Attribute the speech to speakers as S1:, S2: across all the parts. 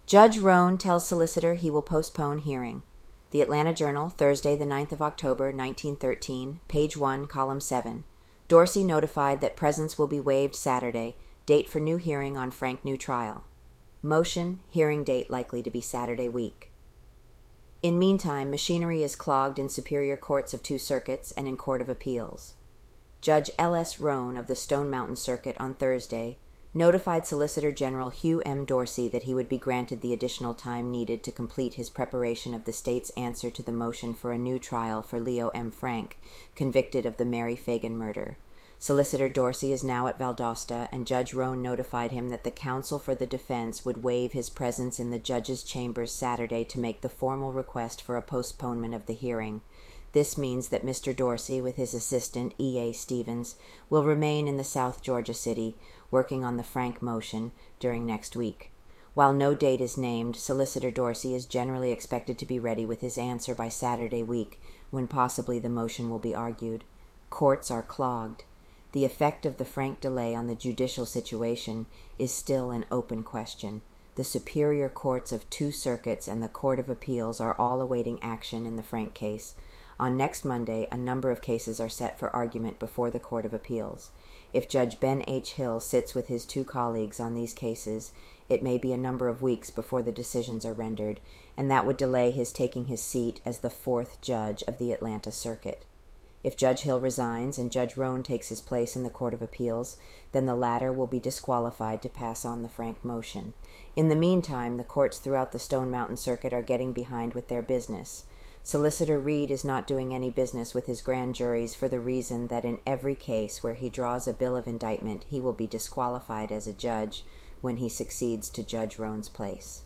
S1: Judge Roan tells solicitor he will postpone hearing. The Atlanta Journal, Thursday, the 9th of October, 1913, page 1, column 7. Dorsey notified that presence will be waived Saturday, date for new hearing on Frank new trial. Motion, hearing date likely to be Saturday week. In meantime, machinery is clogged in superior courts of 2 circuits and in Court of Appeals. Judge L.S. Roan of the Stone Mountain Circuit on Thursday notified Solicitor General Hugh M. Dorsey that he would be granted the additional time needed to complete his preparation of the state's answer to the motion for a new trial for Leo M. Frank, convicted of the Mary Fagan murder. Solicitor Dorsey is now at Valdosta, and Judge Roan notified him that the counsel for the defense would waive his presence in the judge's chambers Saturday to make the formal request for a postponement of the hearing. This means that Mr. Dorsey, with his assistant, E.A. Stevens, will remain in the South Georgia city, working on the Frank motion during next week. While no date is named, Solicitor Dorsey is generally expected to be ready with his answer by Saturday week, when possibly the motion will be argued. Courts are clogged. The effect of the Frank delay on the judicial situation is still an open question. The superior courts of 2 circuits and the Court of Appeals are all awaiting action in the Frank case. On next Monday, a number of cases are set for argument before the Court of Appeals. If Judge Ben H. Hill sits with his 2 colleagues on these cases, it may be a number of weeks before the decisions are rendered, and that would delay his taking his seat as the 4th judge of the Atlanta Circuit. If Judge Hill resigns and Judge Roan takes his place in the Court of Appeals, then the latter will be disqualified to pass on the Frank motion. In the meantime, the courts throughout the Stone Mountain Circuit are getting behind with their business. Solicitor Reed is not doing any business with his grand juries for the reason that in every case where he draws a bill of indictment, he will be disqualified as a judge when he succeeds to Judge Roan's place.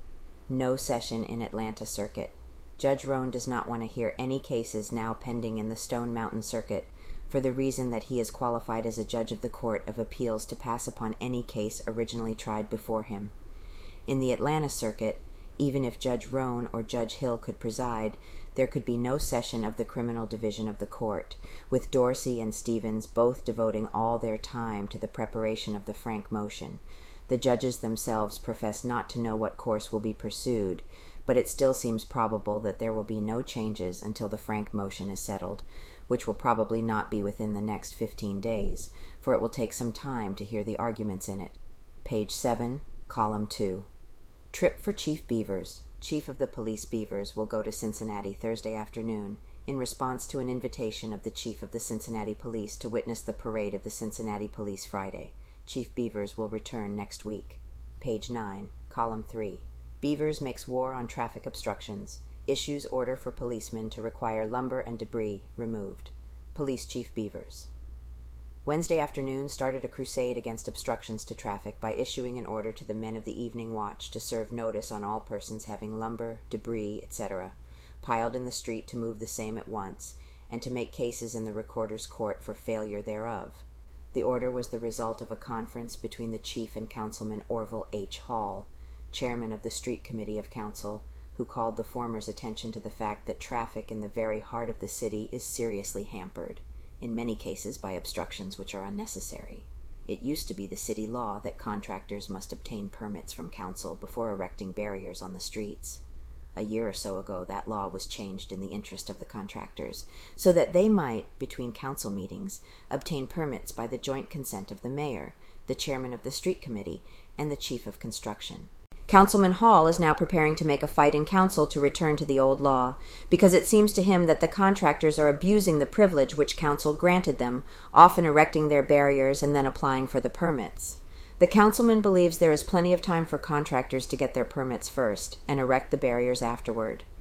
S1: No session in Atlanta Circuit. Judge Roan does not want to hear any cases now pending in the Stone Mountain Circuit for the reason that he is qualified as a judge of the Court of Appeals to pass upon any case originally tried before him. In the Atlanta Circuit, even if Judge Roan or Judge Hill could preside, there could be no session of the criminal division of the court, with Dorsey and Stevens both devoting all their time to the preparation of the Frank motion. The judges themselves profess not to know what course will be pursued, but it still seems probable that there will be no changes until the Frank motion is settled, which will probably not be within the next 15 days, for it will take some time to hear the arguments in it. Page 7, column 2. Trip for Chief Beavers. Chief of the Police Beavers will go to Cincinnati Thursday afternoon in response to an invitation of the Chief of the Cincinnati Police to witness the parade of the Cincinnati Police Friday. Chief Beavers will return next week. Page 9, column 3. Beavers makes war on traffic obstructions. Issues order for policemen to require lumber and debris removed. Police Chief Beavers. Wednesday afternoon started a crusade against obstructions to traffic by issuing an order to the men of the evening watch to serve notice on all persons having lumber, debris, etc., piled in the street to move the same at once, and to make cases in the recorder's court for failure thereof. The order was the result of a conference between the chief and Councilman Orville H. Hall, chairman of the Street Committee of Council, who called the former's attention to the fact that traffic in the very heart of the city is seriously hampered, in many cases by obstructions which are unnecessary. It used to be the city law that contractors must obtain permits from council before erecting barriers on the streets. A year or so ago, that law was changed in the interest of the contractors, so that they might, between council meetings, obtain permits by the joint consent of the mayor, the chairman of the street committee, and the chief of construction. Councilman Hall is now preparing to make a fight in council to return to the old law, because it seems to him that the contractors are abusing the privilege which council granted them, often erecting their barriers and then applying for the permits. The councilman believes there is plenty of time for contractors to get their permits first and erect the barriers afterward.